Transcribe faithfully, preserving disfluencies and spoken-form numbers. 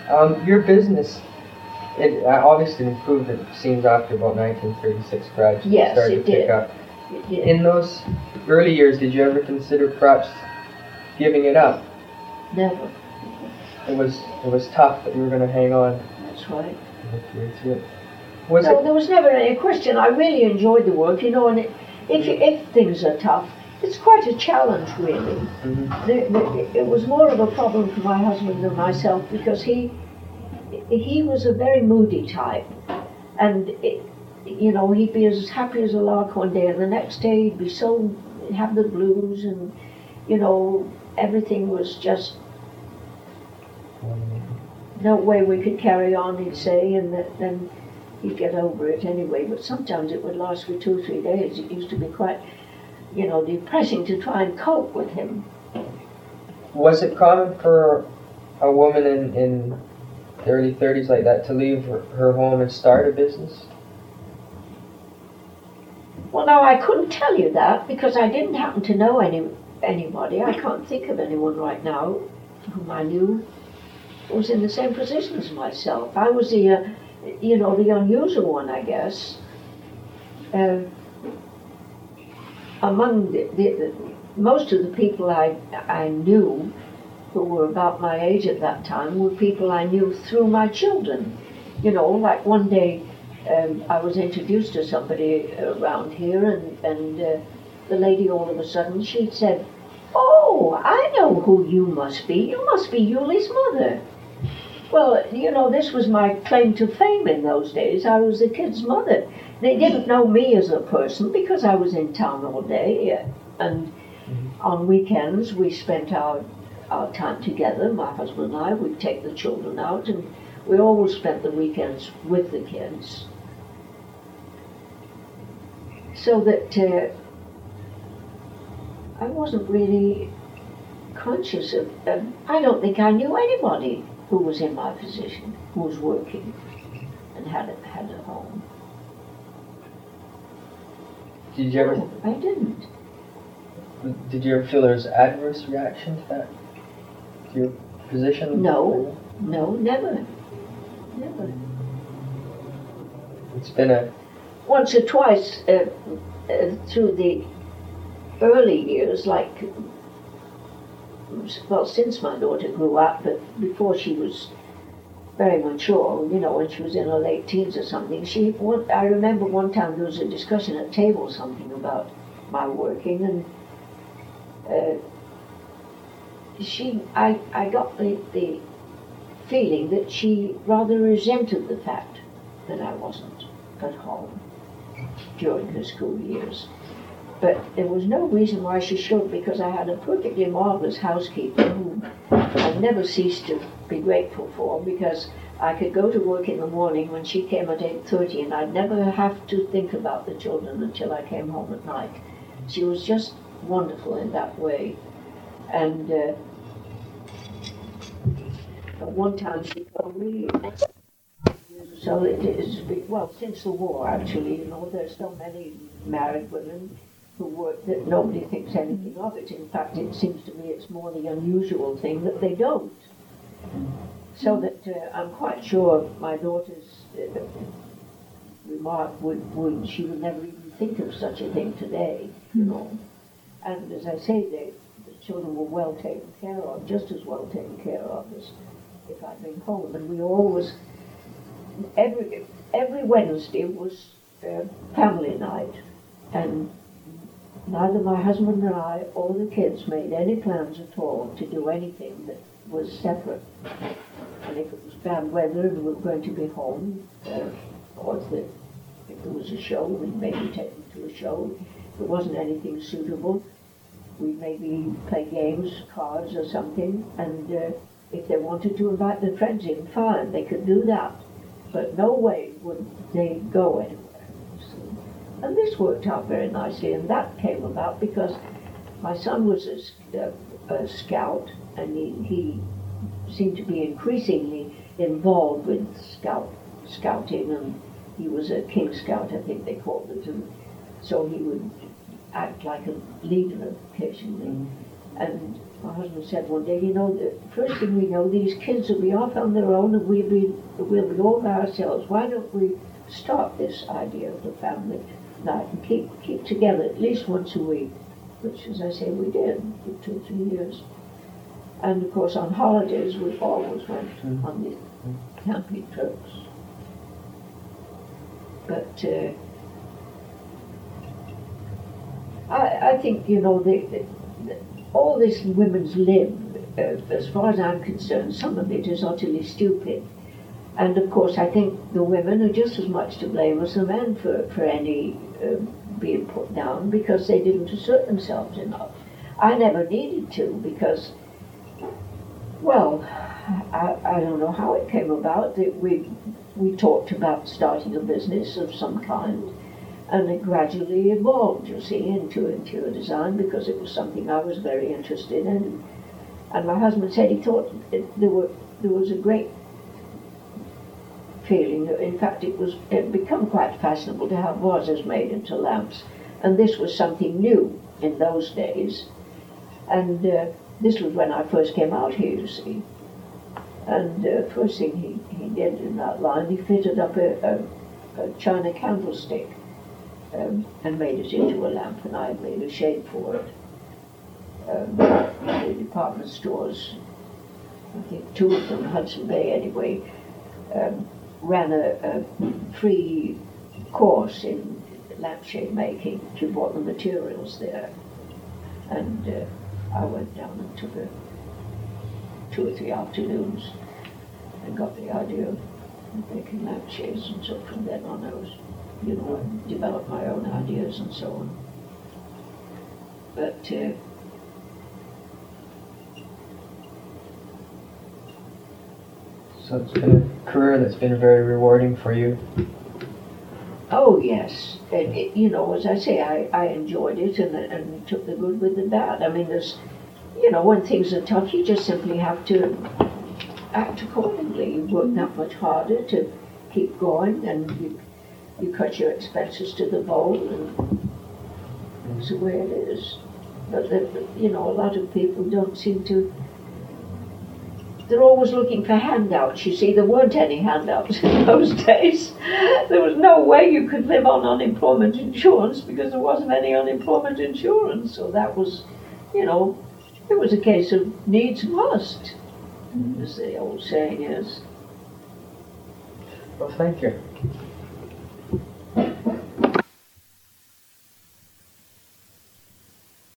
Um, your business, it uh, obviously improved, it seems, after about nineteen thirty-six gradually yes, started it to pick did. up. It did. In those early years, did you ever consider perhaps giving it up? Never. It was it was tough, but you were going to hang on. That's right. Was no, it? there was never any question. I really enjoyed the work, you know, and it, if, if things are tough, it's quite a challenge, really. Mm-hmm. The, the, it was more of a problem for my husband than myself because he he was a very moody type, and it, you know, he'd be as happy as a lark one day, and the next day he'd be so have the blues, and you know, everything was just no way we could carry on, he'd say, and that, then he'd get over it anyway. But sometimes it would last for two or three days. It used to be quite, you know, depressing to try and cope with him. Was it common for a woman in, in the early thirties like that to leave her, her home and start a business? Well, now, I couldn't tell you that because I didn't happen to know any anybody. I can't think of anyone right now whom I knew was in the same position as myself. I was the, uh, you know, the unusual one, I guess. Uh, among the, the, the most of the people I I knew who were about my age at that time were people I knew through my children. You know, like one day um, I was introduced to somebody around here, and and uh, the lady all of a sudden she said, "Oh, I know who you must be. You must be Yuli's mother." Well, you know, this was my claim to fame in those days. I was the kid's mother. They didn't know me as a person because I was in town all day, and on weekends we spent our, our time together, my husband and I. We'd take the children out, and we always spent the weekends with the kids. So that uh, I wasn't really conscious of, um, I don't think I knew anybody who was in my position, who was working and had a, had a home. Did you ever? No, I didn't. Did you ever feel there was adverse reaction to that? To your position? No, no, never, never. It's been a. Once or twice uh, uh, through the early years, like, well, since my daughter grew up, but before she was very mature, you know, when she was in her late teens or something, she, one, I remember one time there was a discussion at table, something about my working, and uh, she, I, I got the, the feeling that she rather resented the fact that I wasn't at home during her school years. But there was no reason why she should, because I had a perfectly marvelous housekeeper who I never ceased to be grateful for, because I could go to work in the morning when she came at eight thirty, and I'd never have to think about the children until I came home at night. She was just wonderful in that way. And uh, at one time she told me, so it is, well, since the war actually, you know, there's so many married women who work that nobody thinks anything of it. In fact, it seems to me it's more the unusual thing that they don't. So that uh, I'm quite sure my daughter's uh, remark would, would, she would never even think of such a thing today, you know. And as I say, they, the children were well taken care of, just as well taken care of as if I'd been home. And we always, every, every Wednesday was uh, family night. And neither my husband and I or the kids made any plans at all to do anything that was separate. And if it was bad weather and we were going to be home, uh, or if, the, if there was a show, we'd maybe take them to a show. If there wasn't anything suitable, we'd maybe play games, cards or something. And uh, if they wanted to invite their friends in, fine, they could do that. But no way would they go anywhere. And this worked out very nicely, and that came about because my son was a, a, a scout, and he, he seemed to be increasingly involved with scout scouting, and he was a King Scout, I think they called it, and so he would act like a leader occasionally. And my husband said one day, you know, the first thing we know, these kids will be off on their own and we'll be, we'll be all by ourselves. Why don't we start this idea of the family night and keep, keep together at least once a week, which, as I say, we did for two or three years. And of course, on holidays, we always went mm. on these camping trips. But uh, I, I think, you know, the, the, the, all this women's lib, uh, as far as I'm concerned, some of it is utterly stupid. And of course, I think the women are just as much to blame as the men for, for any uh, being put down, because they didn't assert themselves enough. I never needed to, because, well, I, I don't know how it came about that we we talked about starting a business of some kind, and it gradually evolved, you see, into interior design, because it was something I was very interested in. And my husband said he thought it, there were there was a great feeling. In fact, it was it had become quite fashionable to have vases made into lamps, and this was something new in those days. And uh, this was when I first came out here, you see. And uh, first thing he, he did in that line, he fitted up a, a, a china candlestick um, and made it into a lamp, and I made a shade for it. Um, the department stores, I think two of them, Hudson Bay anyway, um, ran a, a free course in lampshade making. You bought the materials there. And uh, I went down and took a two or three afternoons and got the idea of making lampshades, and so from then on I was, you know, I developed my own ideas and so on. But uh, so it's been a career that's been very rewarding for you. Oh yes, and it, you know, as I say, I, I enjoyed it and and took the good with the bad. I mean, there's, you know, when things are tough, you just simply have to act accordingly. You work that much harder to keep going, and you you cut your expenses to the bone, and that's the way it is. But the, you know, a lot of people don't seem to. They're always looking for handouts. You see, there weren't any handouts in those days. There was no way you could live on unemployment insurance because there wasn't any unemployment insurance. So that was, you know, it was a case of needs must, as the old saying is. Well, thank you.